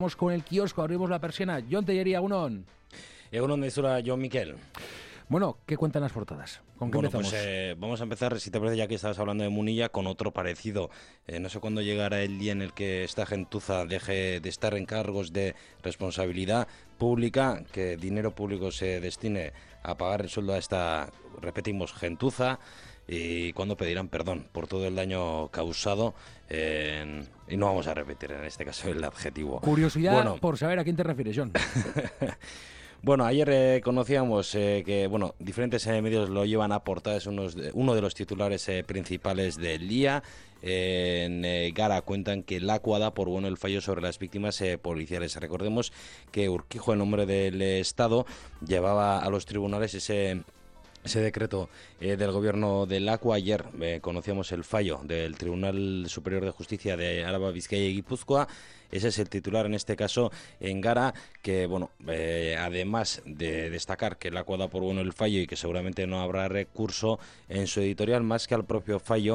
Vamos con el kiosco, abrimos la persiana. Jon Tellería, Unón. Egunon Dezura, Jon Miquel. Bueno, ¿qué cuentan las portadas? ¿Con qué empezamos? Pues vamos a empezar, si te parece, ya que estabas hablando de Munilla, con otro parecido. No sé cuándo llegará el día en el que esta gentuza deje de estar en cargos de responsabilidad pública, que dinero público se destine a pagar el sueldo a esta, repetimos, gentuza, y cuándo pedirán perdón por todo el daño causado. Y no vamos a repetir en este caso el adjetivo. Curiosidad por saber a quién te refieres, Jon. Bueno, ayer conocíamos que diferentes medios lo llevan a portada, es uno de los titulares principales del día. En Gara cuentan que Lakua da por bueno el fallo sobre las víctimas policiales. Recordemos que Urquijo, en nombre del Estado, llevaba a los tribunales ese decreto del gobierno del Lakua. Ayer conocíamos el fallo del Tribunal Superior de Justicia de Álava, Vizcaya y Guipúzcoa. Ese es el titular en este caso en Gara, que además de destacar que el Lakua da por bueno el fallo y que seguramente no habrá recurso, en su editorial, más que al propio fallo,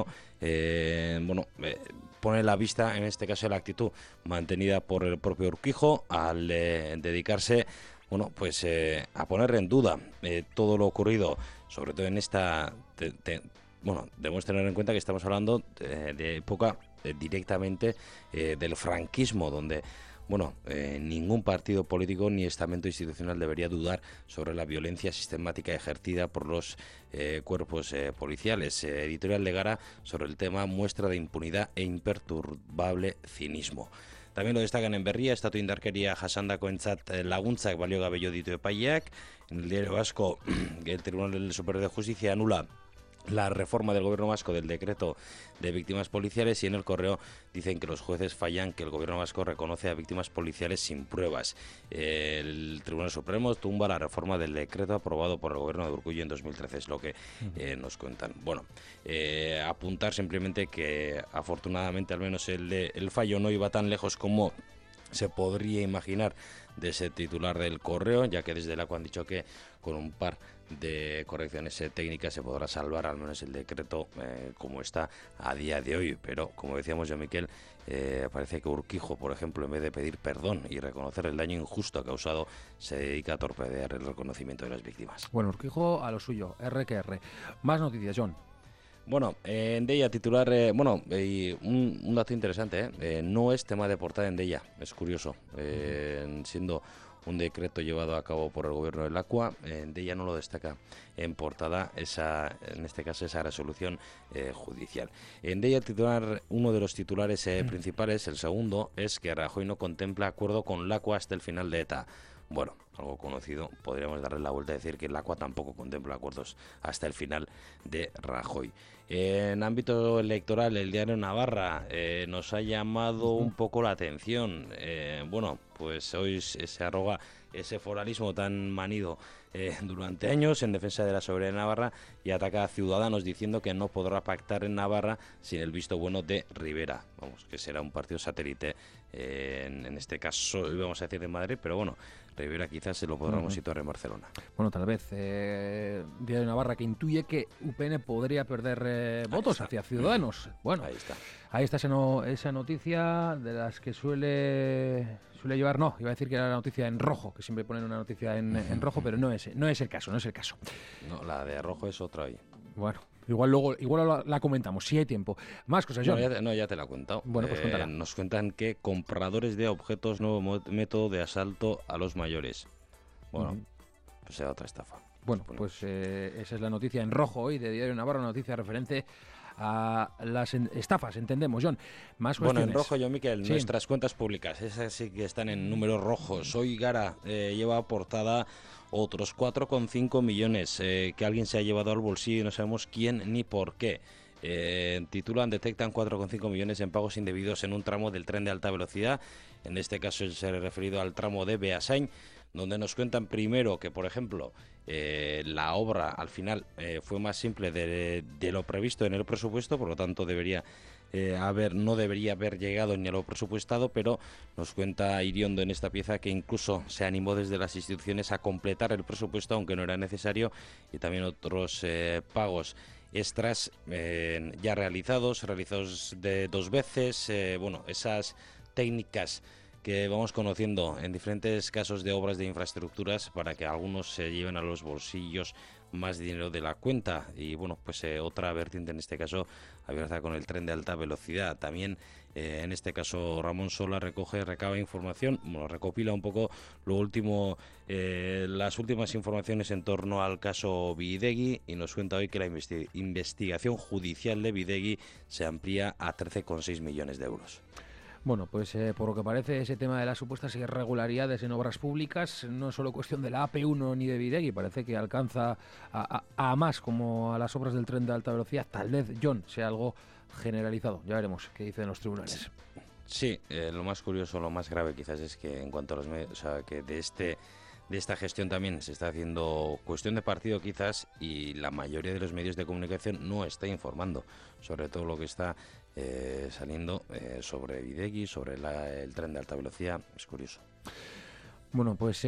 pone la vista, en este caso, la actitud mantenida por el propio Urquijo al dedicarse a poner en duda todo lo ocurrido, sobre todo en esta... debemos tener en cuenta que estamos hablando de época directamente del franquismo, donde ningún partido político ni estamento institucional debería dudar sobre la violencia sistemática ejercida por los cuerpos policiales. Editorial de Gara sobre el tema: muestra de impunidad e imperturbable cinismo. También lo destacan en Berria, estatu indarkeria jasandakoentzat laguntzak balio gabe jo ditu epaileak. En el Diario Vasco, el Tribunal Superior de Justicia anula la reforma del gobierno vasco del decreto de víctimas policiales, y en El Correo dicen que los jueces fallan, que el gobierno vasco reconoce a víctimas policiales sin pruebas. El Tribunal Supremo tumba la reforma del decreto aprobado por el gobierno de Urkullu en 2013, es lo que nos cuentan. Apuntar simplemente que afortunadamente al menos el fallo no iba tan lejos como se podría imaginar de ese titular del Correo, ya que desde la han dicho que con un par de correcciones técnicas se podrá salvar al menos el decreto como está a día de hoy. Pero, como decíamos, Jon Miquel, parece que Urquijo, por ejemplo, en vez de pedir perdón y reconocer el daño injusto causado, se dedica a torpedear el reconocimiento de las víctimas. Bueno, Urquijo a lo suyo, R que R. Más noticias, Jon. En Deia titular, un dato interesante, no es tema de portada en Deia, es curioso, siendo un decreto llevado a cabo por el gobierno del Lakua, Deia no lo destaca en portada, en este caso esa resolución judicial. En Deia titular, uno de los titulares principales, el segundo, es que Rajoy no contempla acuerdo con Lakua hasta el final de ETA. Bueno, algo conocido, podríamos darle la vuelta a decir que el Lakua tampoco contempla acuerdos hasta el final de Rajoy. En ámbito electoral, el Diario Navarra nos ha llamado un poco la atención. Pues hoy se arroga ese foralismo tan manido durante años en defensa de la soberanía de Navarra, y ataca a Ciudadanos diciendo que no podrá pactar en Navarra sin el visto bueno de Rivera. Que será un partido satélite, en este caso íbamos a decir de Madrid, pero Rivera quizás se lo podremos situar en Barcelona. Tal vez Diario Navarra, que intuye que UPN podría perder votos hacia Ciudadanos. Ahí está esa noticia de las que suele llevar, iba a decir que era la noticia en rojo, que siempre ponen una noticia en rojo, pero no es el caso. No, la de rojo es otra hoy. Igual la comentamos, si hay tiempo. Más cosas, Jon. Ya te la he contado. Pues cuéntala. Nos cuentan que compradores de objetos, nuevo método de asalto a los mayores. Pues será otra estafa. Esa es la noticia en rojo hoy de Diario Navarra, una noticia referente a las estafas, entendemos, Jon. Más cuestiones. En rojo, Jon Miquel, sí. Nuestras cuentas públicas, esas sí que están en números rojos. Hoy Gara lleva a portada otros 4,5 millones que alguien se ha llevado al bolsillo y no sabemos quién ni por qué. Titulan: detectan 4,5 millones en pagos indebidos en un tramo del tren de alta velocidad. En este caso se ha referido al tramo de Beasain, donde nos cuentan primero que, por ejemplo, la obra al final fue más simple de lo previsto en el presupuesto, por lo tanto no debería haber llegado ni a lo presupuestado, pero nos cuenta Iriondo en esta pieza que incluso se animó desde las instituciones a completar el presupuesto, aunque no era necesario, y también otros pagos extras ya realizados de 2 veces, esas técnicas que vamos conociendo en diferentes casos de obras de infraestructuras para que algunos se lleven a los bolsillos más dinero de la cuenta. Y bueno, pues otra vertiente en este caso abierta con el tren de alta velocidad. También en este caso Ramón Sola recaba información, bueno, recopila un poco lo último, las últimas informaciones en torno al caso Bidegui, y nos cuenta hoy que la investigación judicial de Bidegui se amplía a 13,6 millones de euros. Bueno, pues por lo que parece, ese tema de las supuestas irregularidades en obras públicas no es solo cuestión de la AP1 ni de Bidegui, parece que alcanza a más, como a las obras del tren de alta velocidad. Tal vez, John, sea algo generalizado. Ya veremos qué dicen los tribunales. Sí, lo más curioso, lo más grave quizás es que en cuanto a los medios, o sea, que de esta gestión también se está haciendo cuestión de partido quizás, y la mayoría de los medios de comunicación no está informando sobre todo lo que está saliendo sobre Bidegui, sobre el tren de alta velocidad. Es curioso. Bueno, pues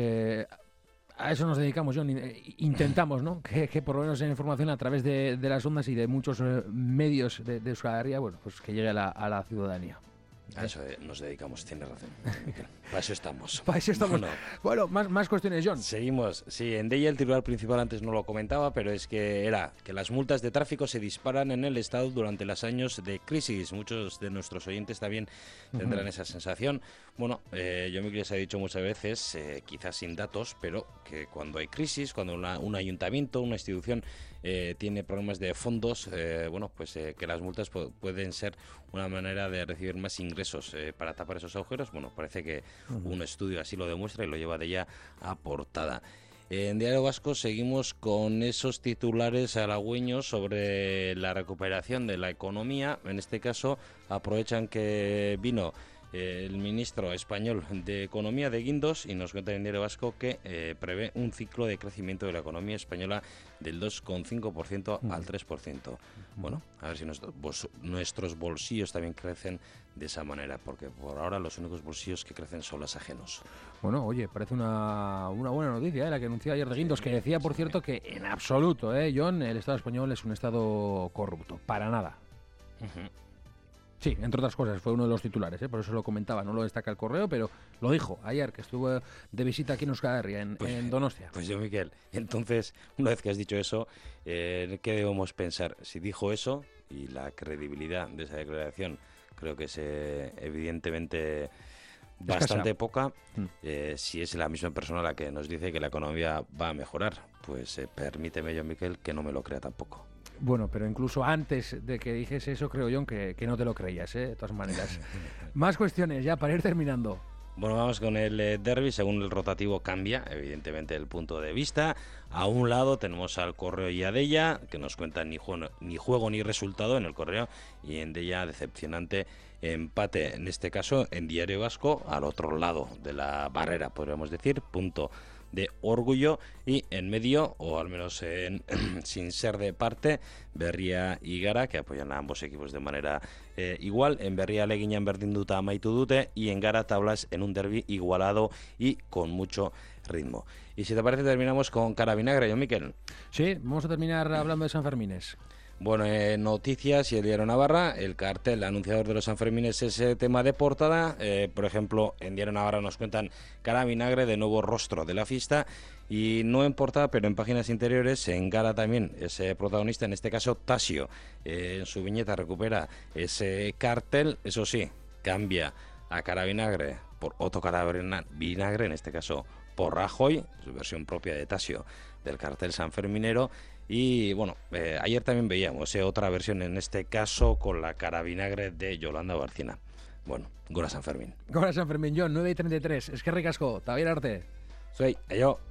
a eso nos dedicamos, John. Intentamos, ¿no? que por lo menos en información a través de las ondas y de muchos medios de Euskal Herria, bueno, pues que llegue a la ciudadanía. A eso nos dedicamos, tienes razón, Miquel. Para eso estamos. Para eso estamos. Bueno, más cuestiones, John. Seguimos. Sí, en Deia el titular principal antes no lo comentaba, pero es que las multas de tráfico se disparan en el Estado durante los años de crisis. Muchos de nuestros oyentes también tendrán esa sensación. Bueno, yo me les he dicho muchas veces, quizás sin datos, pero que cuando hay crisis, cuando un ayuntamiento, una institución tiene problemas de fondos, bueno, pues que las multas pueden ser una manera de recibir más ingresos para tapar esos agujeros. Bueno, parece que un estudio así lo demuestra y lo lleva de ya a portada. En Diario Vasco seguimos con esos titulares halagüeños sobre la recuperación de la economía. En este caso aprovechan que vino el ministro español de Economía de Guindos y nos cuenta en Diario Vasco que prevé un ciclo de crecimiento de la economía española del 2,5% al 3%. Bueno, a ver si nuestros bolsillos también crecen de esa manera, porque por ahora los únicos bolsillos que crecen son los ajenos. Bueno, oye, parece una buena noticia, la que anunció ayer de Guindos, que decía, por cierto, que en absoluto, John, el Estado español es un Estado corrupto, para nada. Sí, entre otras cosas, fue uno de los titulares, por eso lo comentaba, no lo destaca el correo, pero lo dijo ayer, que estuvo de visita aquí en Euskal Herria, en Donostia. Pues yo, Miquel, entonces, una vez que has dicho eso, ¿qué debemos pensar? Si dijo eso, y la credibilidad de esa declaración creo que es evidentemente bastante poca, si es la misma persona la que nos dice que la economía va a mejorar, pues permíteme yo, Miquel, que no me lo crea tampoco. Bueno, pero incluso antes de que dijese eso, creo yo que no te lo creías, de todas maneras. Más cuestiones ya para ir terminando. Bueno, vamos con el derbi. Según el rotativo cambia, evidentemente, el punto de vista. A un lado tenemos al Correo y a Deia, que nos cuentan ni juego ni resultado en el Correo, y en Deia decepcionante empate. En este caso, en Diario Vasco, al otro lado de la barrera, podríamos decir, punto de Orgullo, y en medio, o al menos sin ser de parte, Berria y Gara, que apoyan a ambos equipos de manera igual. En Berria Alegiñan berdin duta amaitu dute, y en Gara tablas en un derbi igualado y con mucho ritmo. Y si te parece, terminamos con Carabinagra, ¿yo, Miquel? Sí, vamos a terminar hablando de Sanfermines. Bueno, noticias y el Diario Navarra, el cartel anunciador de los Sanfermines es tema de portada. Por ejemplo, en Diario Navarra nos cuentan Carabinagre, de nuevo rostro de la fiesta, y no en portada, pero en páginas interiores, en Gara también es protagonista, en este caso Tasio. En su viñeta recupera ese cartel, eso sí, cambia a Carabinagre por otro Carabinagre, en este caso por Rajoy, su versión propia de Tasio del cartel sanferminero. Y bueno, ayer también veíamos otra versión, en este caso con la Carabinagre de Yolanda Barcina. Bueno, Gora Sanfermín. Gora Sanfermín, John, 9:33. Es que ricasco, Tabier Arte. Soy yo.